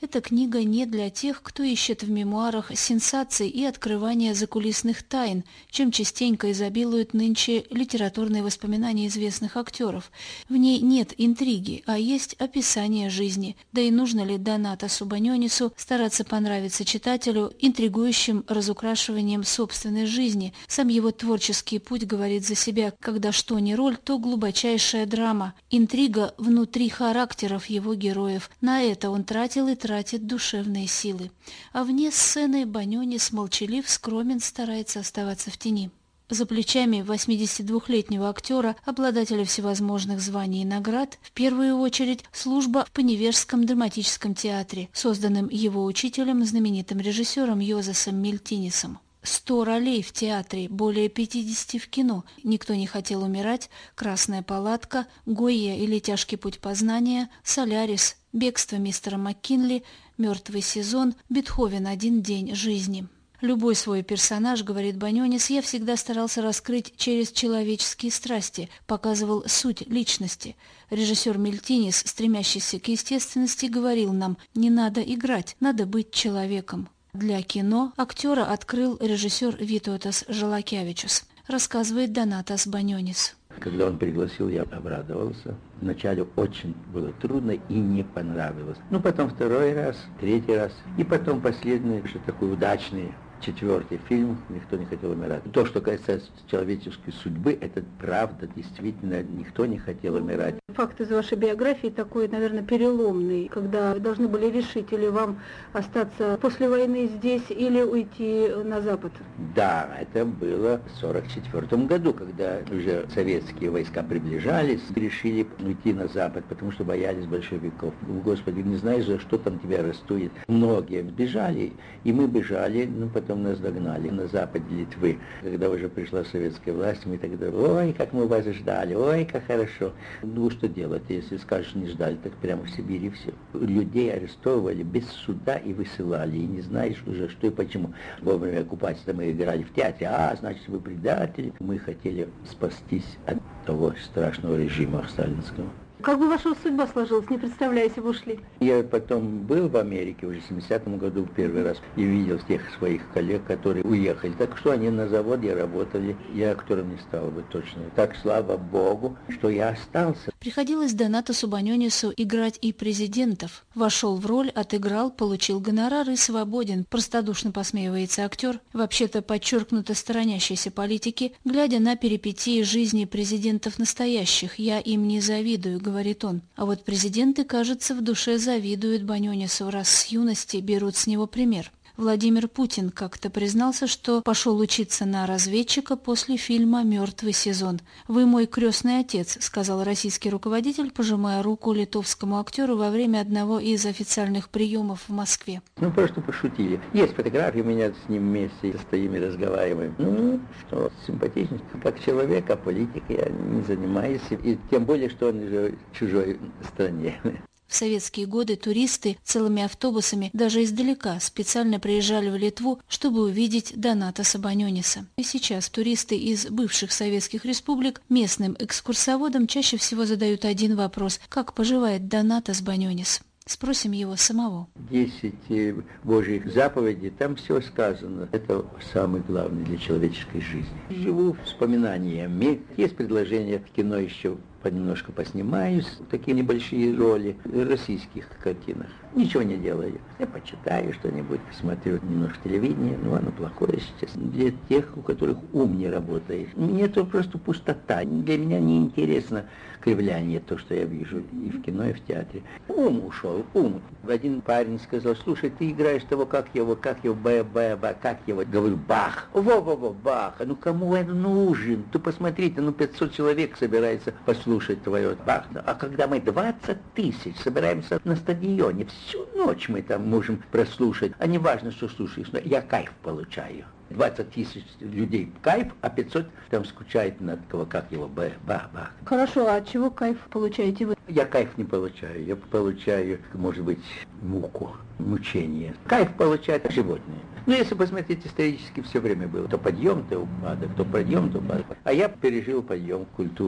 Эта книга не для тех, кто ищет в мемуарах сенсаций и открывания закулисных тайн, чем частенько изобилуют нынче литературные воспоминания известных актеров. В ней нет интриги, а есть описание жизни. Да и нужно ли Донатасу Баньонису стараться понравиться читателю интригующим разукрашиванием собственной жизни? Сам его творческий путь говорит за себя, когда что ни роль, то глубочайшая драма. Интрига внутри характеров его героев. На это он тратил и тратит душевные силы. А вне сцены Баньонис молчалив, скромен, старается оставаться в тени. За плечами 82-летнего актера, обладателя всевозможных званий и наград, в первую очередь служба в Поневежском драматическом театре, созданном его учителем, знаменитым режиссером Йозасом Мильтинисом. 100 ролей в театре, более 50 в кино, «Никто не хотел умирать», «Красная палатка», «Гойя» или «Тяжкий путь познания», «Солярис», «Бегство мистера МакКинли», «Мертвый сезон», «Бетховен. Один день жизни». Любой свой персонаж, говорит Баньонис, я всегда старался раскрыть через человеческие страсти, показывал суть личности. Режиссер Мильтинис, стремящийся к естественности, говорил нам: не надо играть, надо быть человеком. Для кино актера открыл режиссер Витотас Жалакевичус, рассказывает Донатас Баньонис. Когда он пригласил, я обрадовался. Вначале очень было трудно и не понравилось. Ну, потом второй раз, третий раз. И потом последний, что такой удачный, 4-й фильм «Никто не хотел умирать». То, что касается человеческой судьбы, это правда, действительно, никто не хотел умирать. Факт из вашей биографии такой, наверное, переломный, когда вы должны были решить, или вам остаться после войны здесь, или уйти на Запад. Да, это было в 1944 году, когда уже советские войска приближались, решили уйти на Запад, потому что боялись большевиков. Господи, не знаешь, за что там тебя арестуют. Многие бежали, и мы бежали, но потом нас догнали на западе Литвы. Когда уже пришла советская власть, мы тогда: ой, как мы вас ждали, ой, как хорошо. Ну, что делать, если скажешь, не ждали, так прямо в Сибири все. Людей арестовывали без суда и высылали, и не знаешь уже, что и почему. Во время оккупации мы играли в театре: значит, вы предатели. Мы хотели спастись от того страшного режима сталинского. Как бы ваша судьба сложилась, не представляю, если бы ушли? Я потом был в Америке уже в 70-м году первый раз и видел тех своих коллег, которые уехали. Так что они на заводе работали. Я актером не стал бы точно. Так, слава Богу, что я остался. Приходилось Донатасу Баньонису играть и президентов. Вошел в роль, отыграл, получил гонорар и свободен. Простодушно посмеивается актер, вообще-то подчеркнуто сторонящийся политики, глядя на перипетии жизни президентов настоящих. Я им не завидую, говорит он. А вот президенты, кажется, в душе завидуют Баньонису, раз с юности берут с него пример. Владимир Путин как-то признался, что пошел учиться на разведчика после фильма «Мертвый сезон». «Вы мой крестный отец», — сказал российский руководитель, пожимая руку литовскому актеру во время одного из официальных приемов в Москве. Ну, просто пошутили. Есть фотографии у меня с ним вместе, стоим и разговариваем. Ну, что, симпатичный. Как человек, а политикой я не занимаюсь. И тем более, что он уже в чужой стране. В советские годы туристы целыми автобусами даже издалека специально приезжали в Литву, чтобы увидеть Донатаса Баньониса. И сейчас туристы из бывших советских республик местным экскурсоводам чаще всего задают один вопрос: как поживает Донатас Баньонис? Спросим его самого. 10 Божьих заповедей, там все сказано. Это самое главное для человеческой жизни. Живу вспоминаниями. Есть предложения в кино еще понемножку поснимаюсь, такие небольшие роли в российских картинах. Ничего не делаю. Я почитаю что-нибудь, посмотрю немножко телевидения, но оно плохое сейчас. Для тех, у которых ум не работает. Мне это просто пустота. Для меня неинтересно кривляние, то, что я вижу и в кино, и в театре. Ум ушел, ум. Один парень сказал: слушай, ты играешь того, как его, как его, как его. Говорю: Бах. Во-во-во, Бах. Ну кому это нужен? Ты посмотрите, 500 человек собирается послушать твое Бах. А когда мы 20 тысяч собираемся на стадионе, всю ночь мы там можем прослушать. А не важно, что слушаешь, но я кайф получаю. 20 тысяч людей кайф, а 500 там скучает над кого, как его, Бах. Хорошо, а от чего кайф получаете вы? Я кайф не получаю, я получаю, может быть, муку, мучение. Кайф получают животные. Но если посмотреть исторически, все время было то подъем, то упадок, то подъем, то упадок. А я пережил подъем культуры.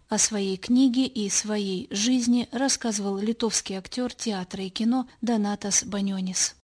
О своей книге и своей жизни рассказывал литовский актер театра и кино Донатас Банионис.